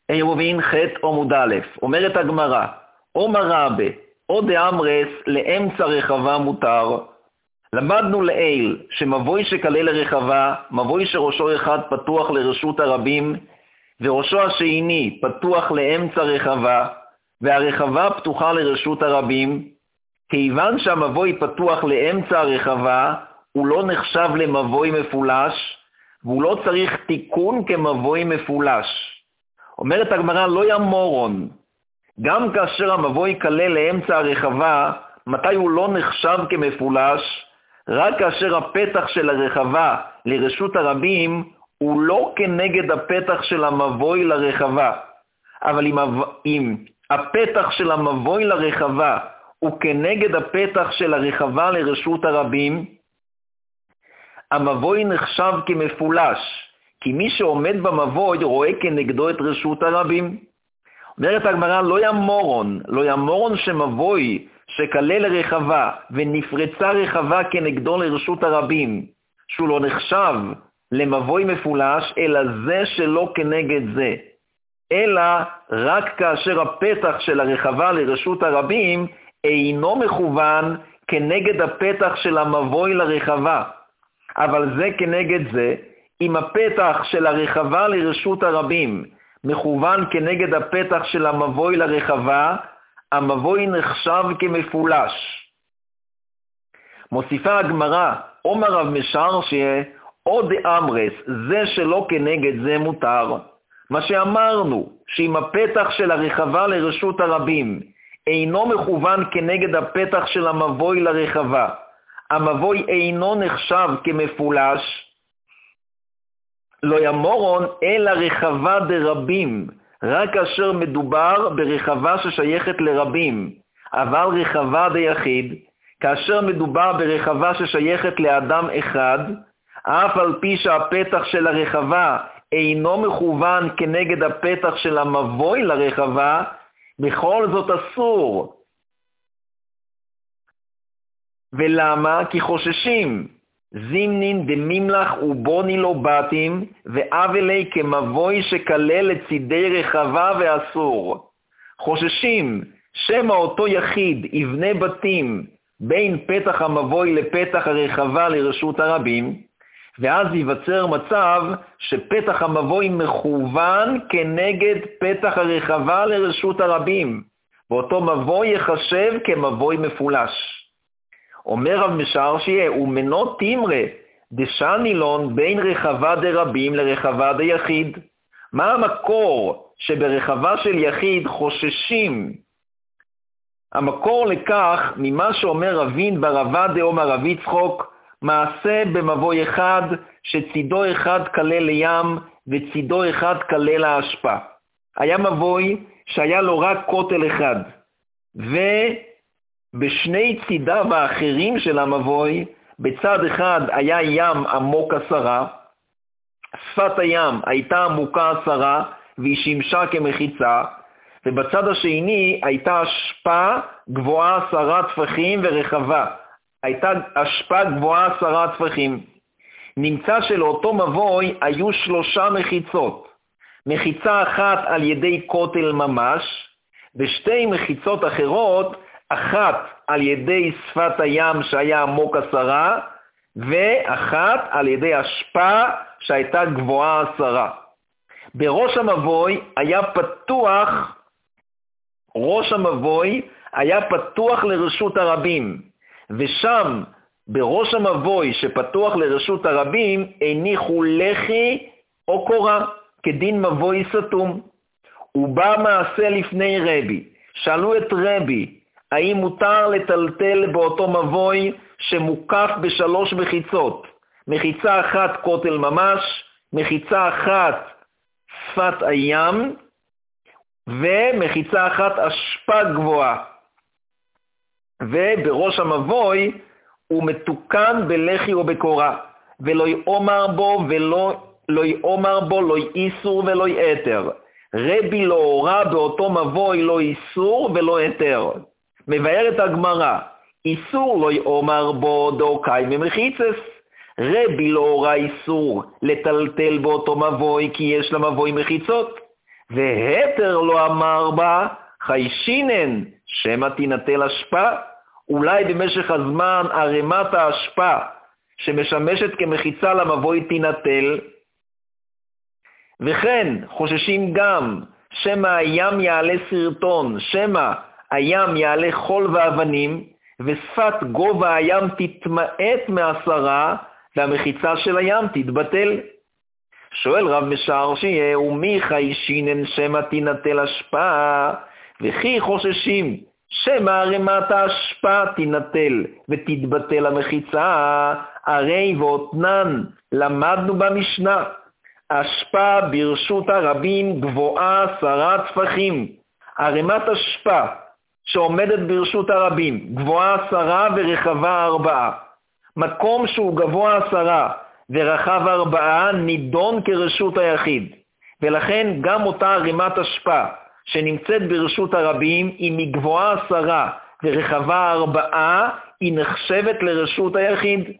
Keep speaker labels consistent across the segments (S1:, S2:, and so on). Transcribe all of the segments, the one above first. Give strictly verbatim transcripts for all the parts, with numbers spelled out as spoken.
S1: עירובין ח' עמוד א', אומרת הגמרא, אומר רבה, או דאמרס לאמצע רחבה מותר. למדנו לעיל שמבוי שכלל לרחבה, מבוי שראשו אחד פתוח לרשות הרבים, וראשו השני פתוח לאמצע רחבה, והרחבה פתוחה לרשות הרבים. כיוון שהמבוי פתוח לאמצע הרחבה, הוא לא נחשב למבוי מפולש, והוא לא צריך תיקון כמבוי מפולש. אומרת הגמרא, לא ימורון. גם כאשר המבוי כלל לאמצע הרחבה, מתי הוא לא נחשב כמפולש? רק כאשר הפתח של הרחבה לרשות הרבים, הוא לא כנגד הפתח של המבוי לרחבה. אבל אם, אם הפתח של המבוי לרחבה הוא כנגד הפתח של הרחבה לרשות הרבים, המבוי נחשב כמפולש, כי מי שעומד במבוי רואה כנגדו את רשות הרבים. אומרת הגמרא, לא ימורון, לא ימורון שמבוי שכלל לרחבה ונפרצה רחבה כנגדו לרשות הרבים, שהוא לא נחשב למבוי מפולש, אלא זה שלא כנגד זה. אלא רק כאשר הפתח של הרחבה לרשות הרבים אינו מכוון כנגד הפתח של המבוי לרחבה. אבל זה כנגד זה, אם הפתח של הרחבה לרשות הרבים מכוון כנגד הפתח של המבוי לרחבה, המבוי נחשב כמפולש. מוסיפה הגמרא, אומר רב משרשיה, או דאמרס, זה שלא כנגד זה מותר. מה שאמרנו, שאם הפתח של הרחבה לרשות הרבים אינו מכוון כנגד הפתח של המבוי לרחבה, המבוי אינו נחשב כמפולש, לא ימורון אלא רחבה דרבים, רק כאשר מדובר ברחבה ששייכת לרבים, אבל רחבה דיחיד, כאשר מדובר ברחבה ששייכת לאדם אחד, אף על פי שהפתח של הרחבה אינו מכוון כנגד הפתח של המבוי לרחבה, בכל זאת אסור. ולמה? כי חוששים. זימנין דמימלח ובוני לא בתים, ואבלי כמבוי שכלל לצידי רחבה ואסור. חוששים שמא אותו יחיד יבנה בתים בין פתח המבוי לפתח הרחבה לרשות הרבים, ואז ייווצר מצב שפתח המבוי מכוון כנגד פתח הרחבה לרשות הרבים, ואותו מבוי יחשב כמבוי מפולש. אומר רב משרשיה, ומנו תמרה דשנילון בין רחבה דרבים לרחבה דיחיד. מה המקור שברחבה של יחיד חוששים? המקור לכך ממה שאומר רבין ברבה דאמר רב יצחוק, מעשה במבוי אחד שצידו אחד כלל לים וצידו אחד כלל האשפה. היה מבוי שהיה לו רק כותל אחד, ובשני צידיו האחרים של המבוי, בצד אחד היה ים עמוק עשרה, שפת הים הייתה עמוקה עשרה והיא שימשה כמחיצה, ובצד השני הייתה אשפה גבוהה עשרה טפחים ורחבה. הייתה אשפה גבוהה עשרה טפחים. נמצא שלאותו מבוי היו שלושה מחיצות. מחיצה אחת על ידי כותל ממש, ושתי מחיצות אחרות, אחת על ידי שפת הים שהיה עמוק עשרה, ואחת על ידי אשפה שהייתה גבוהה עשרה. בראש המבוי היה פתוח, ראש המבוי היה פתוח לרשות הרבים, ושם בראש המבוי שפתוח לרשות הרבים הניחו לחי או קורה, כדין מבוי סתום. ובא מעשה לפני רבי, שאלו את רבי, האם מותר לטלטל באותו מבוי שמוקף בשלוש מחיצות, מחיצה אחת כותל ממש, מחיצה אחת שפת הים, ומחיצה אחת אשפה גבוהה. ובראש המבוי הוא מתוקן בלחי או בקורה, ולא יאמר בו ולא לא יאמר בו לא איסור ולא יתר. רבי לא הורה באותו מבוי לא איסור ולא יתר. מבארת הגמרא, איסור לא יאמר בו דאוקאי ממחיצס. רבי לא הורה איסור לטלטל באותו מבוי כי יש למבוי מחיצות, והתר לא אמר בה, חיישינן, שמא תינטל אשפה. אולי במשך הזמן ערימת האשפה שמשמשת כמחיצה למבוי תינטל. וכן חוששים גם שמא הים יעלה סרטון, שמא הים יעלה חול ואבנים, ושפת גובה הים תתמעט מעשרה, והמחיצה של הים תתבטל. שואל רב משרשיה, ומי חיישינן שמא תינטל אשפה? וכי חוששים שמא ערימת האשפה תינטל ותתבטל המחיצה, הרי ואותנן למדנו במשנה, אשפה ברשות הרבים גבוהה עשרה טפחים. ערימת אשפה שעומדת ברשות הרבים, גבוהה עשרה ורחבה ארבעה. מקום שהוא גבוה עשרה ורחב ארבעה נידון כרשות היחיד. ולכן גם אותה ערימת אשפה שנמצאת ברשות הרבים, היא מגבוהה עשרה ורחבה ארבעה, היא נחשבת לרשות היחיד.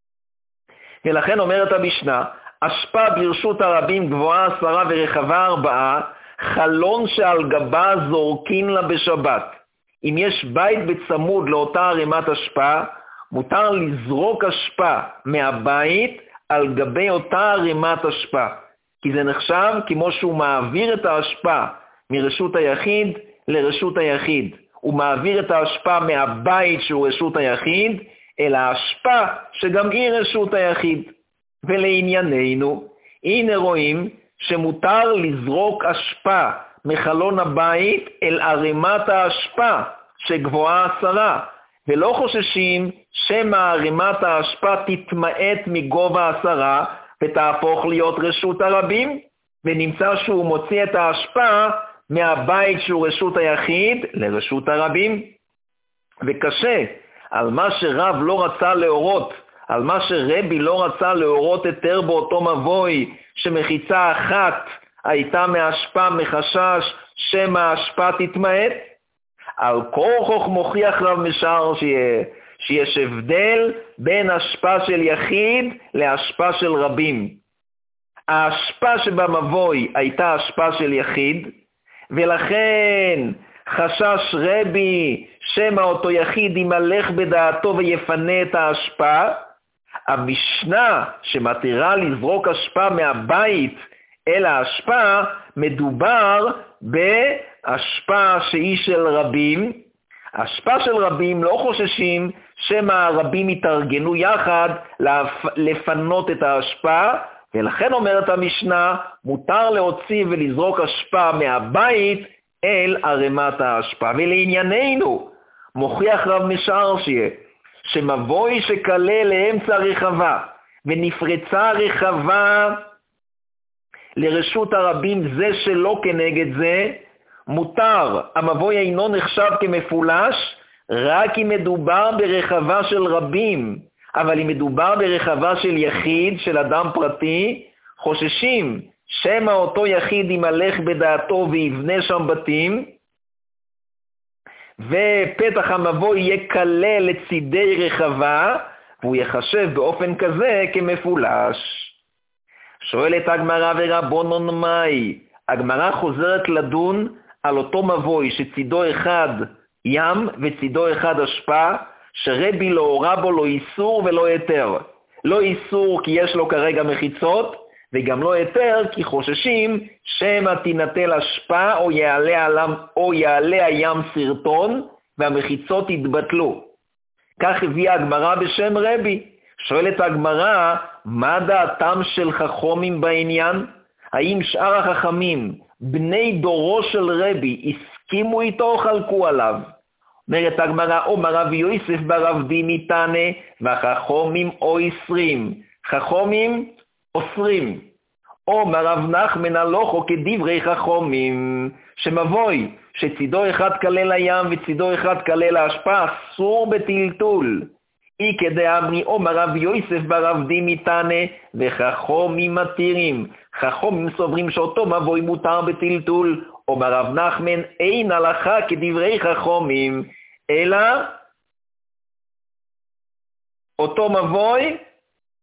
S1: ולכן אומרת המשנה, אשפה ברשות הרבים גבוהה עשרה ורחבה ארבעה, חלון שעל גבה זורקין לה בשבת. אם יש בית בצמוד לאותה ערימת אשפה, מותר לזרוק אשפה מהבית על גבי אותה ערימת אשפה. כי זה נחשב כמו שהוא מעביר את האשפה מרשות היחיד לרשות היחיד. הוא מעביר את האשפה מהבית שהוא רשות היחיד, אל האשפה שגם היא רשות היחיד. ולענייננו, הנה רואים שמותר לזרוק אשפה מחלון הבית אל ערימת האשפה שגבוהה עשרה, ולא חוששים שמא ערימת האשפה תתמעט מגובה עשרה ותהפוך להיות רשות הרבים, ונמצא שהוא מוציא את האשפה מהבית שהוא רשות היחיד לרשות הרבים. וקשה על מה שרב לא רצה להורות, על מה שרבי לא רצה להורות יותר באותו מבוי, שמחיצה אחת הייתה מהאשפה מחשש שמא האשפה תתמעט. על כורחוך מוכיח רב משרשיה שיש הבדל בין אשפה של יחיד לאשפה של רבים. האשפה שבמבוי הייתה אשפה של יחיד, ולכן חשש רבי שמא אותו יחיד ימלך בדעתו ויפנה את האשפה. המשנה שמתירה לזרוק אשפה מהבית אל האשפה, מדובר באשפה שהיא של רבים. אשפה של רבים לא חוששים שמא הרבים יתארגנו יחד לפנות את האשפה, ולכן אומרת המשנה, מותר להוציא ולזרוק אשפה מהבית אל ערימת האשפה. ולענייננו, מוכיח רב משרשיה, שמבוי שקלה לאמצע רחבה, ונפרצה רחבה לרשות הרבים זה שלא כנגד זה, מותר. המבוי אינו נחשב כמפולש, רק אם מדובר ברחבה של רבים, אבל אם מדובר ברחבה של יחיד, של אדם פרטי, חוששים שמא אותו יחיד ימלך בדעתו ויבנה שם בתים, ופתח המבוי יהיה קלה לצידי רחבה, והוא יחשב באופן כזה כמפולש. שואלת הגמרא ורבונון מאי, הגמרא חוזרת לדון על אותו מבוי שצידו אחד ים וצידו אחד אשפה, שרבי לא הורה בו לא איסור ולא היתר. לא איסור כי יש לו כרגע מחיצות, וגם לא היתר כי חוששים שמא תינטל אשפה או יעלה, עליו, או יעלה הים סרטון והמחיצות יתבטלו. כך הביאה הגמרא בשם רבי. שואלת הגמרא, מה דעתם של חכמים בעניין? האם שאר החכמים, בני דורו של רבי, הסכימו איתו או חלקו עליו? אומרת הגמרא, אומר רבי יוסף ברב דימי תנא, והחכמים אוסרים. חכמים אוסרים. אומר רב נחמן הלוכו כדברי חכמים, שמבוי שצידו אחד קלה לים וצידו אחד קלה לאשפה, אסור בטלטול. אי כדי אמרי, אומר רב יוסף ברב דימי תנא, וחכמים מתירים. חכמים סוברים שאותו מבוי מותר בטלטול. אומר רב נחמן, אין הלכה כדברי חכמים, אלא אותו מבוי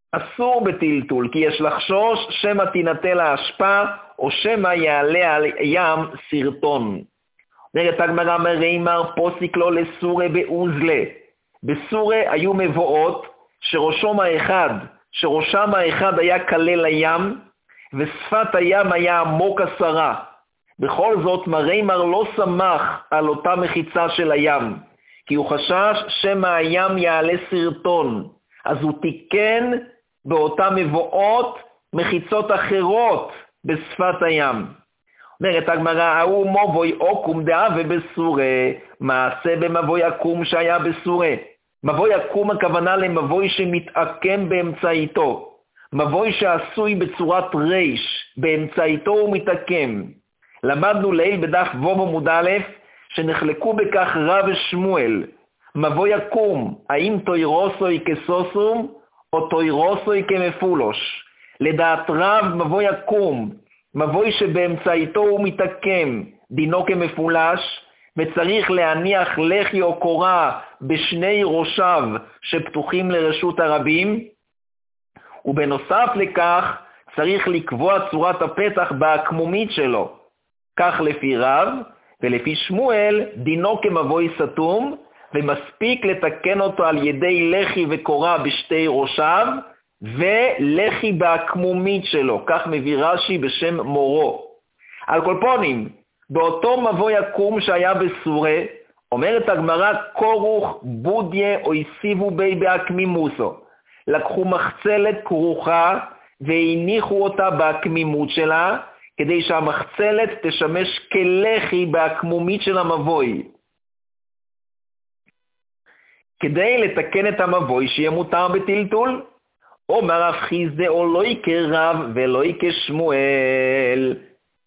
S1: אסור בטלטול, כי יש לחשוש שמא תינטל האשפה, או שמא יעלה על ים סרטון. אומרת הגמרא מרימר פוסיק לו לסורי באוזלה. בסורי היו מבואות שראשם האחד, שראשם האחד היה קלה לים, ושפת הים היה עמוק עשרה. בכל זאת מרימר לא שמח על אותה מחיצה של הים, כי הוא חשש שמא הים יעלה סרטון. אז הוא תיקן באותה מבואות מחיצות אחרות בשפת הים. אומרת הגמרא, ההוא מבוי עוקום דאה ובסורי, מעשה במבוי עקום שהיה בסורי. מבוי עקום הכוונה למבוי שמתעקם באמצעיתו. מבוי שעשוי בצורת ריש, באמצעיתו הוא מתעקם. למדנו ליל בדף וו עמוד א', שנחלקו בכך רב ושמואל. מבוי עקום, האם תוירוסוי כסוסום, או תוירוסוי כמפולוש. לדעת רב מבוי עקום, מבוי שבאמצעיתו הוא מתעקם, דינו כמפולש, וצריך להניח לחי או קורה בשני ראשיו שפתוחים לרשות הרבים, ובנוסף לכך צריך לקבוע צורת הפתח בעקמומית שלו. כך לפי רב, ולפי שמואל דינו כמבוי סתום, ומספיק לתקן אותו על ידי לחי וקורה בשתי ראשיו, ולחי בעקמומית שלו, כך מביא רש"י בשם מורו. על כל פונים, באותו מבוי עקום שהיה בסורי, אומרת הגמרא, כורוך בודיה או הסיבו בי בעקמימוסו. לקחו מחצלת כרוכה והניחו אותה בעקמימות שלה, כדי שהמחצלת תשמש כלחי בעקמומית של המבוי. כדי לתקן את המבוי שיהיה מותר בטלטול, אומר רב חיסדא או לא כרב ולא כשמואל.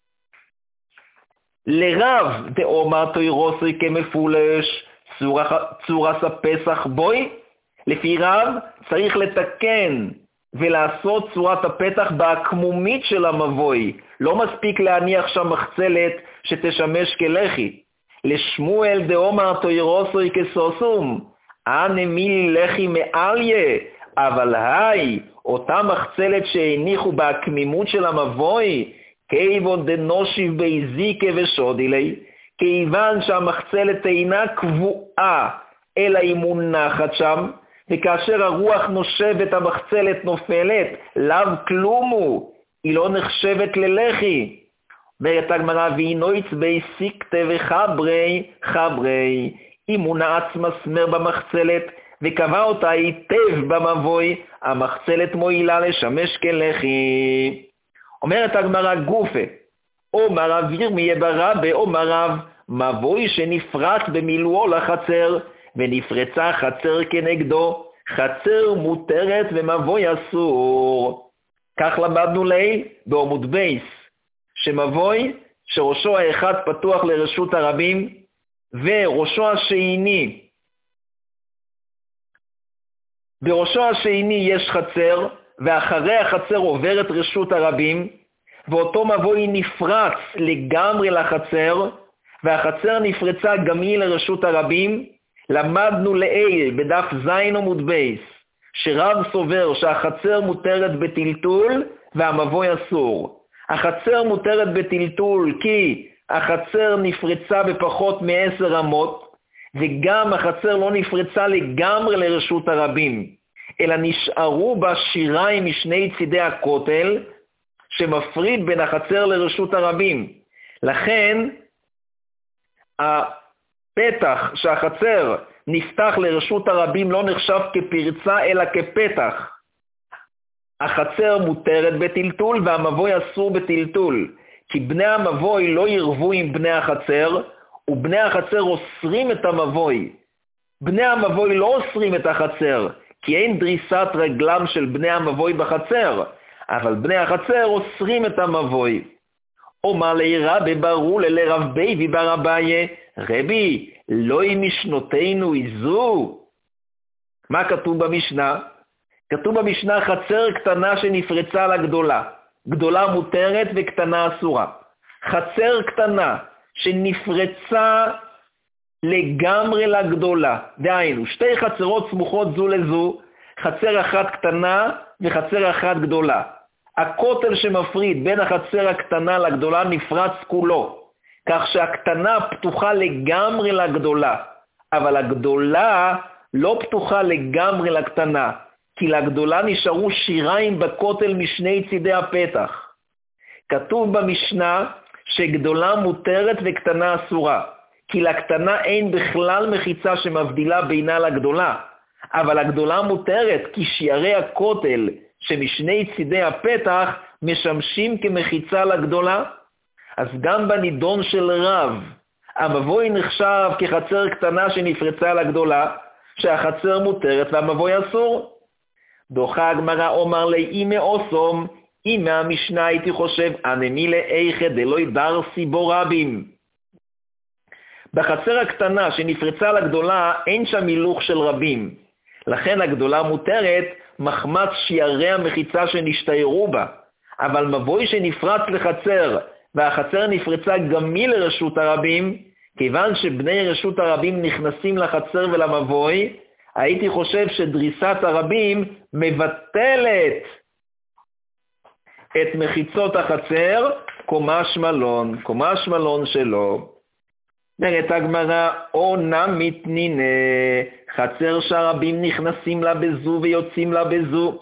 S1: לרב דאמר תוירוסוי כמפולש צורס הפסח בוי, לפי רב צריך לתקן ולעשות צורת הפתח בעקמומית של המבוי, לא מספיק להניח שם מחצלת שתשמש כלחי. לשמואל דאמר תוירוסוי כסוסום, אנא מילי לחי מעליה, אבל היי, אותה מחצלת שהניחו בעקמימות של המבוי, כיוון דנושיב ביזיקה ושודילי, כיוון שהמחצלת אינה קבועה, אלא היא מונחת שם, וכאשר הרוח נושבת המחצלת נופלת, לאו כלומו, היא לא נחשבת ללחי. ואת הגמרא ואינויץ ביסיקתא וחברי חברי, אם הוא נעץ מסמר במחצלת, וקבע אותה היטב במבוי, המחצלת מועילה לשמש כלחי. אומרת הגמרא גופה, אומר רב ירמיה ברבה, אומר רב, מבוי שנפרץ במילואו לחצר, ונפרצה חצר כנגדו, חצר מותרת ומבוי אסור. כך למדנו ליל בעמוד בייס, שמבוי שראשו האחד פתוח לרשות הרבים, וראשו השני, בראשו השני יש חצר, ואחרי החצר עוברת רשות הרבים, ואותו מבוי נפרץ לגמרי לחצר, והחצר נפרצה גם היא לרשות הרבים. למדנו לעיל בדף זין עמוד בייס, שרב סובר שהחצר מותרת בטלטול והמבוי אסור. החצר מותרת בטלטול כי החצר נפרצה בפחות מעשר אמות, וגם החצר לא נפרצה לגמרי לרשות הרבים, אלא נשארו בה שיריים משני צידי הכותל, שמפריד בין החצר לרשות הרבים. לכן, הפתח שהחצר נפתח לרשות הרבים לא נחשב כפרצה אלא כפתח. החצר מותרת בטלטול והמבוי אסור בטלטול, כי בני המבוי לא ירבו עם בני החצר, ובני החצר אוסרים את המבוי. בני המבוי לא אוסרים את החצר, כי אין דריסת רגלם של בני המבוי בחצר, אבל בני החצר אוסרים את המבוי. אומר לי רבי ברור לרב ביבי ברבייה, רבי, לא עם משנותינו איזו. מה כתוב במשנה? כתוב במשנה חצר קטנה שנפרצה לגדולה. גדולה מותרת וקטנה אסורה. חצר קטנה שנפרצה לגמרי לגדולה. דהיינו, שתי חצרות סמוכות זו לזו, חצר אחת קטנה וחצר אחת גדולה. הכותל שמפריד בין החצר הקטנה לגדולה נפרץ כולו, כך שהקטנה פתוחה לגמרי לגדולה, אבל הגדולה לא פתוחה לגמרי לקטנה, כי לגדולה נשארו שיריים בכותל משני צידי הפתח. כתוב במשנה שגדולה מותרת וקטנה אסורה, כי לקטנה אין בכלל מחיצה שמבדילה בינה לגדולה, אבל הגדולה מותרת כי שיערי הכותל שמשני צידי הפתח משמשים כמחיצה לגדולה. אז גם בנידון של רב, המבוי נחשב כחצר קטנה שנפרצה לגדולה, שהחצר מותרת והמבוי אסור. דוחה הגמרא אומר לי, אם מאוסום, אם מהמשנה הייתי חושב, אנמי לאיכא דלא דרסי בו רבים. בחצר הקטנה שנפרצה לגדולה אין שם הילוך של רבים, לכן הגדולה מותרת מחמת שיערי המחיצה שנשתיירו בה, אבל מבוי שנפרץ לחצר, והחצר נפרצה גם היא לרשות הרבים, כיוון שבני רשות הרבים נכנסים לחצר ולמבוי, הייתי חושב שדריסת הרבים מבטלת את מחיצות החצר, קומה שמלון, קומה שמלון שלו. אומרת הגמרא, או נמיתנינה, חצר שהרבים נכנסים לה בזו ויוצאים לה בזו.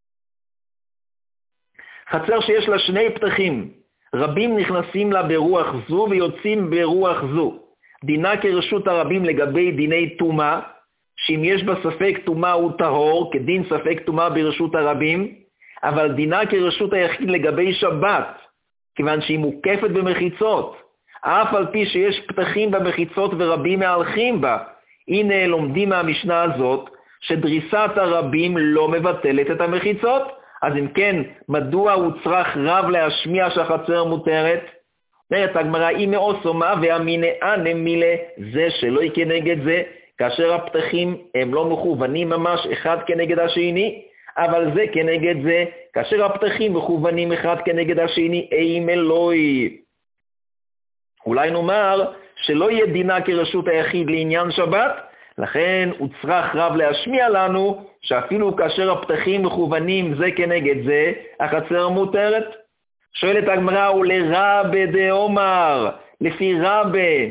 S1: חצר שיש לה שני פתחים, רבים נכנסים לה ברוח זו ויוצאים ברוח זו. דינה כרשות הרבים לגבי דיני תומה, שאם יש בה ספק תומה הוא טהור, כדין ספק תומה ברשות הרבים, אבל דינה כרשות היחיד לגבי שבת, כיוון שהיא מוקפת במחיצות, אף על פי שיש פתחים במחיצות ורבים מהלכים בה. הנה לומדים מהמשנה הזאת, שדריסת הרבים לא מבטלת את המחיצות, אז אם כן, מדוע הוא צריך רב להשמיע שהחצר מותרת? אומרת הגמרא, אם מאוסומה והמינאה נמילה, זה שלא כנגד זה, כאשר הפתחים הם לא מכוונים ממש אחד כנגד השני, אבל זה כנגד זה, כאשר הפתחים מכוונים אחד כנגד השני, איים אלוהי. אולי נאמר שלא יהיה דינה כרשות היחיד לעניין שבת, לכן הוא צריך רב להשמיע לנו שאפילו כאשר הפתחים מכוונים זה כנגד זה, החצר מותרת. שואלת הגמרא, ולרבה דאמר, לפי רבה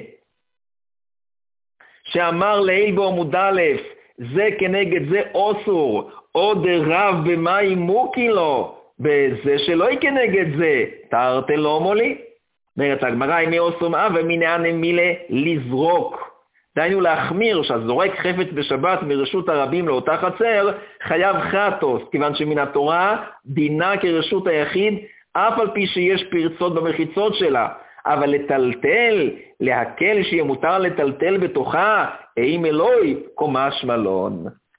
S1: שאמר לעיל בעמוד א', זה כנגד זה אוסור, או דרב במים מוקי לו, בזה שלא יהיה כנגד זה, תרתי לא מולי. אומרת הגמרא, אם אוסום אב ומיניה נמילה לזרוק. דיינו להחמיר שהזורק חפץ בשבת מרשות הרבים לאותה חצר, חייב חטוס, כיוון שמן התורה דינה כרשות היחיד, אף על פי שיש פרצות במחיצות שלה, אבל לטלטל, להקל שיהיה מותר לטלטל בתוכה, איים אלוהי, קומה שמלון.